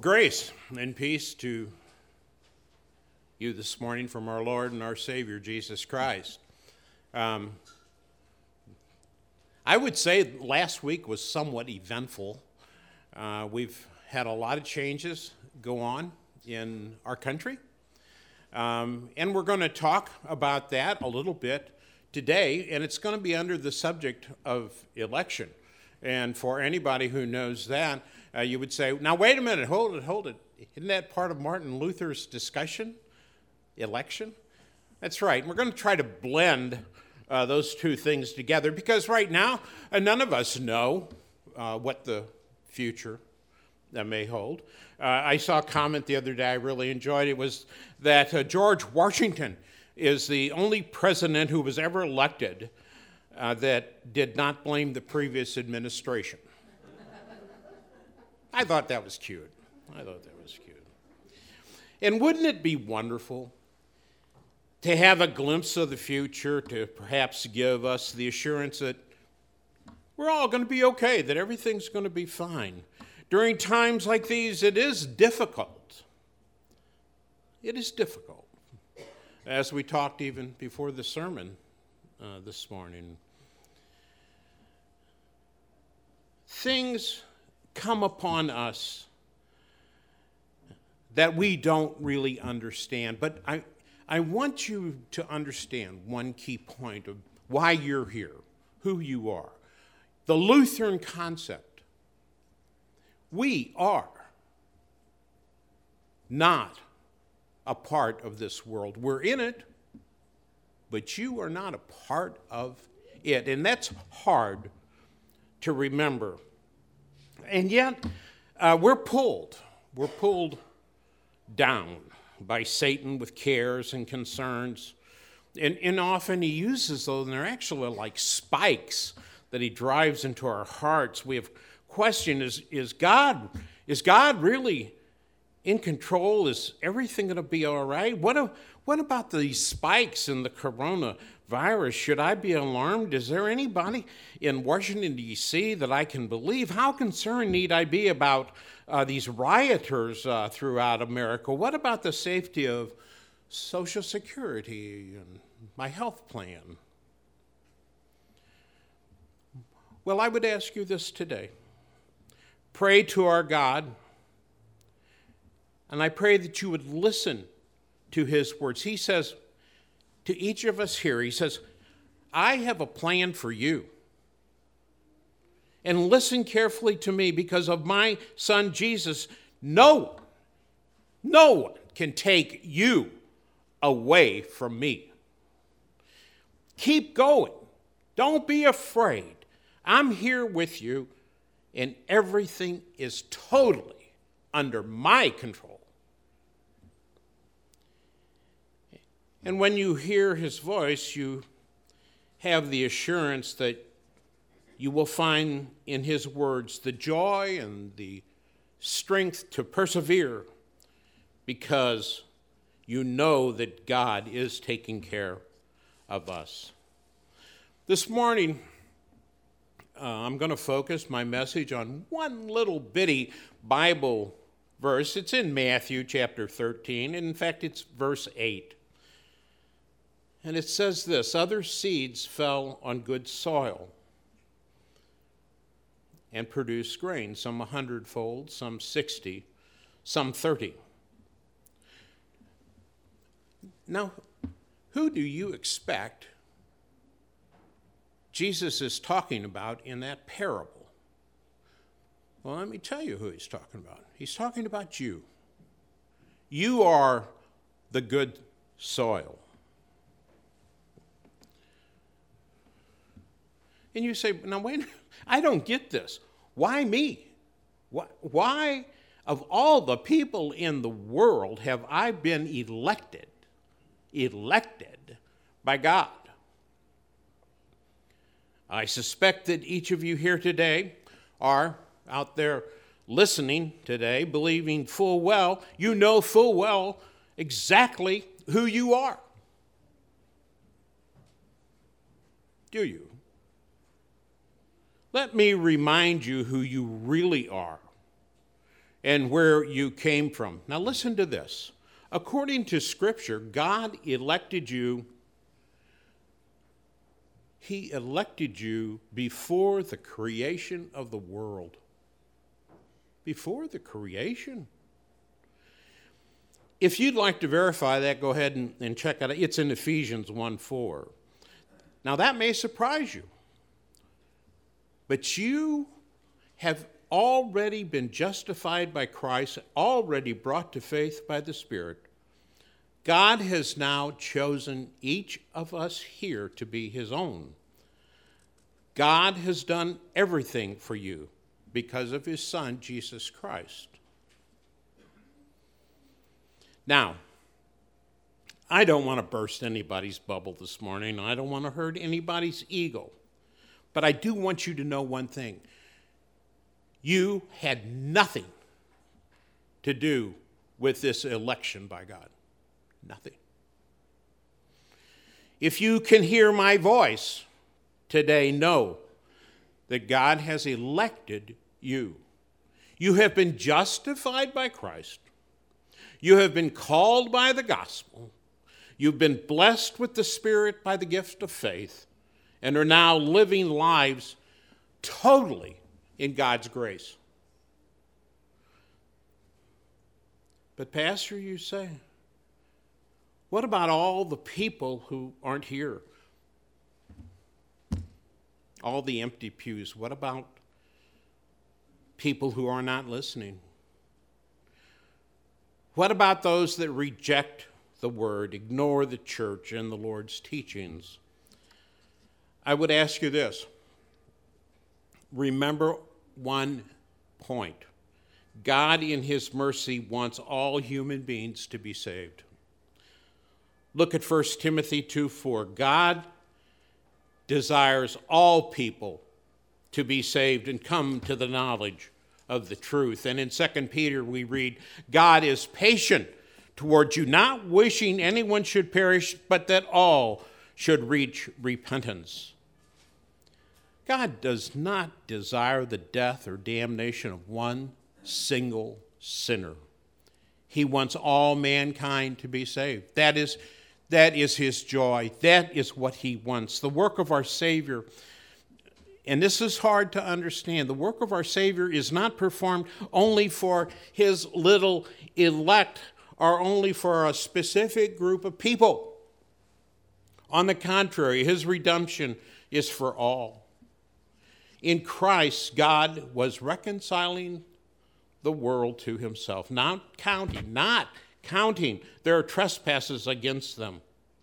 Grace and peace to you this morning from our Lord and our Savior, Jesus Christ. I would say last week was somewhat eventful. We've had a lot of changes go on in our country, and we're going to talk about that a little bit today, and it's going to be under the subject of election. And for anybody who knows that, you would say, now wait a minute, hold it. Isn't that part of Martin Luther's discussion? Election? That's right. We're going to try to blend those two things together because right now, none of us know what the future may hold. I saw a comment the other day I really enjoyed. It was that George Washington is the only president who was ever elected that did not blame the previous administration. I thought that was cute. And wouldn't it be wonderful to have a glimpse of the future, to perhaps give us the assurance that we're all going to be okay, that everything's going to be fine. During times like these, it is difficult. It is difficult. As we talked even before the sermon this morning, things come upon us that we don't really understand. But I want you to understand one key point of why you're here, who you are. The Lutheran concept. We are not a part of this world. We're in it, but you are not a part of it. And that's hard to remember. And yet, we're pulled down by Satan with cares and concerns. And often he uses those, and they're actually like spikes that he drives into our hearts. We have question, is God really in control? Is everything going to be all right? What about these spikes in the coronavirus? Should I be alarmed? Is there anybody in Washington, D.C. that I can believe? How concerned need I be about these rioters throughout America? What about the safety of Social Security and my health plan? Well, I would ask you this today. Pray to our God, and I pray that you would listen to his words. He says to each of us here, he says, I have a plan for you. And listen carefully to me because of my son Jesus. No one can take you away from me. Keep going. Don't be afraid. I'm here with you, and everything is totally under my control. And when you hear his voice, you have the assurance that you will find in his words the joy and the strength to persevere because you know that God is taking care of us. This morning, I'm going to focus my message on one little bitty Bible verse. It's in Matthew chapter 13, and in fact, it's verse 8. And it says this, other seeds fell on good soil and produced grain, some 100-fold, some 60, some 30. Now, who do you expect Jesus is talking about in that parable? Well, let me tell you who he's talking about. He's talking about you. You are the good soil. And you say, now wait, I don't get this. Why me? Why, of all the people in the world, have I been elected by God? I suspect that each of you here today are out there listening today, believing full well, you know full well exactly who you are. Do you? Let me remind you who you really are. and where you came from. Now listen to this. According to Scripture, God elected you. He elected you before the creation of the world. Before the creation. If you'd like to verify that, go ahead and check it out. It's in Ephesians 1:4. Now that may surprise you, but you have already been justified by Christ, already brought to faith by the Spirit. God has now chosen each of us here to be his own. God has done everything for you because of his Son, Jesus Christ. Now, I don't want to burst anybody's bubble this morning. I don't want to hurt anybody's ego. But I do want you to know one thing. You had nothing to do with this election by God. Nothing. If you can hear my voice today, know that God has elected you. You have been justified by Christ. You have been called by the gospel. You've been blessed with the Spirit by the gift of faith and are now living lives totally in God's grace. But Pastor, you say, what about all the people who aren't here? All the empty pews. What about people who are not listening? What about those that reject the word, ignore the church and the Lord's teachings? I would ask you this. Remember one point. God in his mercy wants all human beings to be saved. Look at 1 Timothy 2:4. God desires all people to be saved and come to the knowledge of the truth. And in 2 Peter we read, God is patient towards you, not wishing anyone should perish, but that all should reach repentance. God does not desire the death or damnation of one single sinner. He wants all mankind to be saved. That is his joy. That is what he wants. The work of our Savior, and this is hard to understand, the work of our Savior is not performed only for his little elect or only for a specific group of people. On the contrary, his redemption is for all. In Christ, God was reconciling the world to himself, not counting their trespasses against them.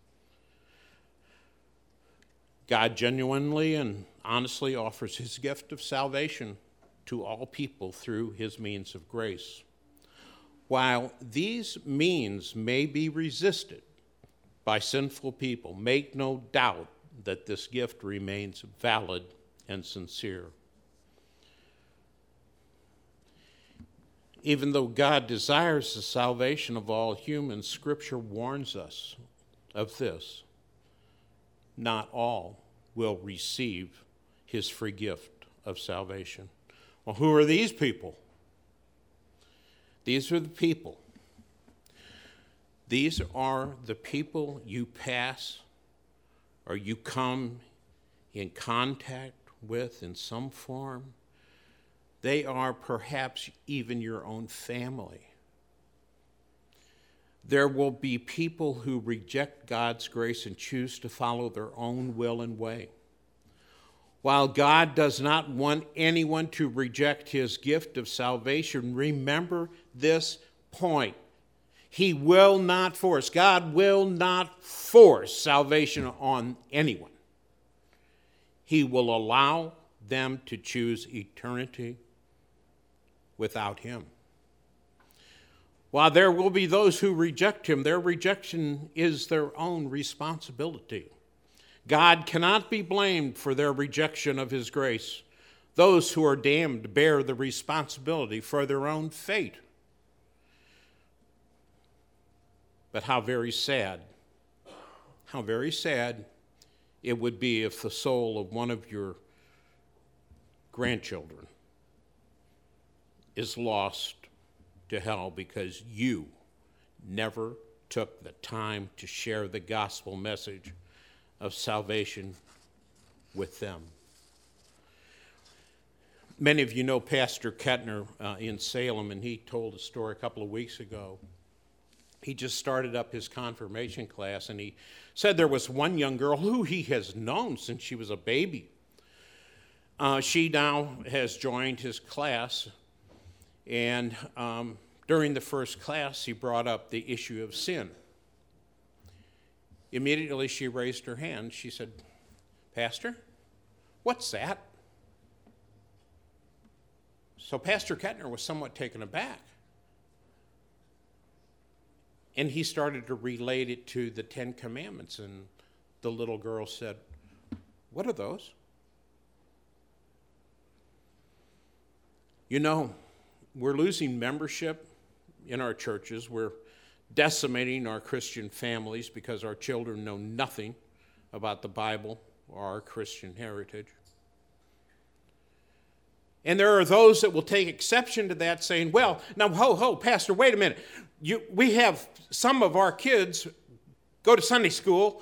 God genuinely and honestly offers his gift of salvation to all people through his means of grace. While these means may be resisted by sinful people, make no doubt that this gift remains valid and sincere. Even though God desires the salvation of all humans, Scripture warns us of this. Not all will receive his free gift of salvation. Well, who are these people? These are the people. These are the people you pass or you come in contact with in some form. They are perhaps even your own family. There will be people who reject God's grace and choose to follow their own will and way. While God does not want anyone to reject his gift of salvation, remember this point. He will not force, God will not force salvation on anyone. He will allow them to choose eternity without him. While there will be those who reject him, their rejection is their own responsibility. God cannot be blamed for their rejection of his grace. Those who are damned bear the responsibility for their own fate. But how very sad it would be if the soul of one of your grandchildren is lost to hell because you never took the time to share the gospel message of salvation with them. Many of you know Pastor Kettner in Salem, and he told a story a couple of weeks ago. He just started up his confirmation class, and he said there was one young girl who he has known since she was a baby. She now has joined his class, and during the first class, he brought up the issue of sin. Immediately, she raised her hand. She said, "Pastor, what's that?" So Pastor Kettner was somewhat taken aback. And he started to relate it to the Ten Commandments, and the little girl said, "What are those?" You know, we're losing membership in our churches. We're decimating our Christian families because our children know nothing about the Bible or our Christian heritage. And there are those that will take exception to that, saying, "Well, now, Pastor, wait a minute. We have some of our kids go to Sunday school,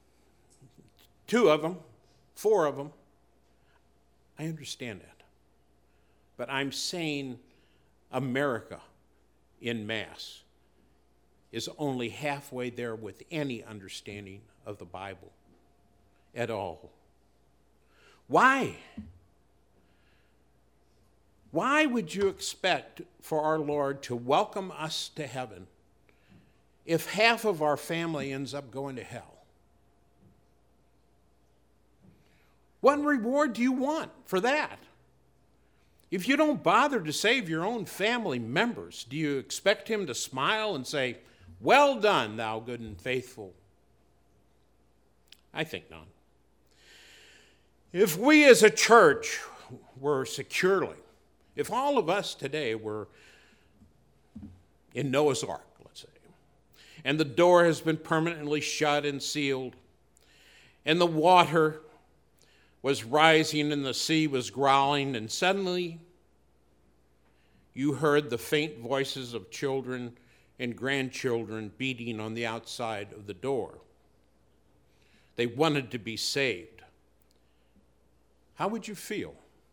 2 of them, 4 of them." I understand that. But I'm saying America in mass is only halfway there with any understanding of the Bible at all. Why? Why would you expect for our Lord to welcome us to heaven if half of our family ends up going to hell? What reward do you want for that? If you don't bother to save your own family members, do you expect him to smile and say, "Well done, thou good and faithful"? I think not. If we as a church were securely, if all of us today were in Noah's Ark, let's say, and the door has been permanently shut and sealed, and the water was rising and the sea was growling, and suddenly you heard the faint voices of children and grandchildren beating on the outside of the door. They wanted to be saved. How would you feel?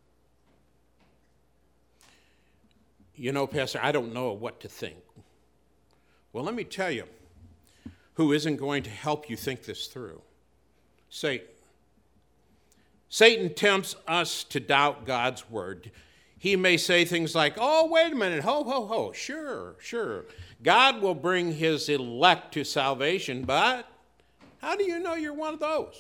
"You know, Pastor, I don't know what to think." Well, let me tell you who isn't going to help you think this through. Satan. Satan tempts us to doubt God's word. He may say things like, "Oh, wait a minute, ho, sure. God will bring his elect to salvation, but how do you know you're one of those?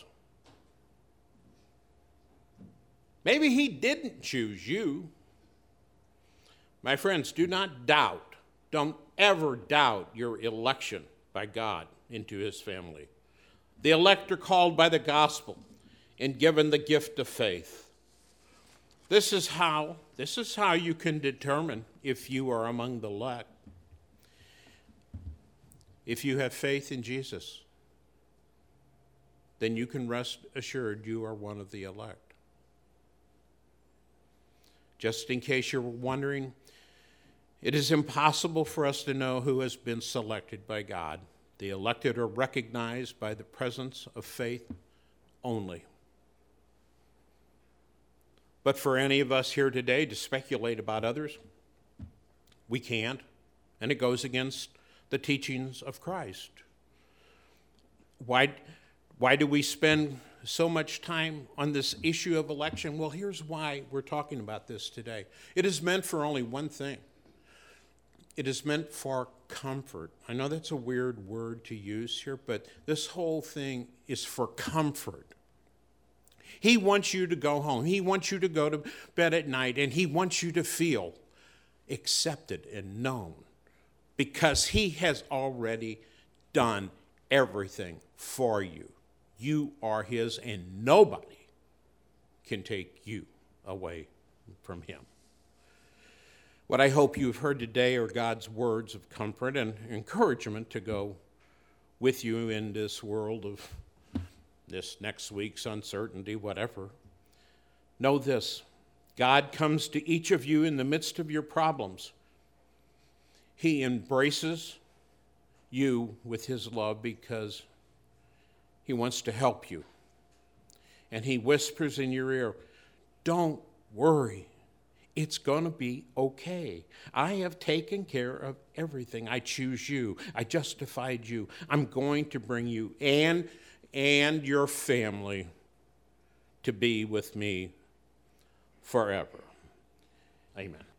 Maybe he didn't choose you." My friends, do not doubt. Don't ever doubt your election by God into his family. The elect are called by the gospel and given the gift of faith. This is how you can determine if you are among the elect. If you have faith in Jesus, then you can rest assured you are one of the elect. Just in case you're wondering, it is impossible for us to know who has been selected by God. The elected are recognized by the presence of faith only. But for any of us here today to speculate about others, we can't, and it goes against the teachings of Christ. Why do we spend so much time on this issue of election? Well, here's why we're talking about this today. It is meant for only one thing. It is meant for comfort. I know that's a weird word to use here, but this whole thing is for comfort. He wants you to go home. He wants you to go to bed at night, and he wants you to feel accepted and known because he has already done everything for you. You are his, and nobody can take you away from him. What I hope you've heard today are God's words of comfort and encouragement to go with you in this world of this next week's uncertainty, whatever. Know this: God comes to each of you in the midst of your problems. He embraces you with his love because he wants to help you. And he whispers in your ear, don't worry. It's going to be okay. I have taken care of everything. I choose you. I justified you. I'm going to bring you and your family to be with me forever. Amen.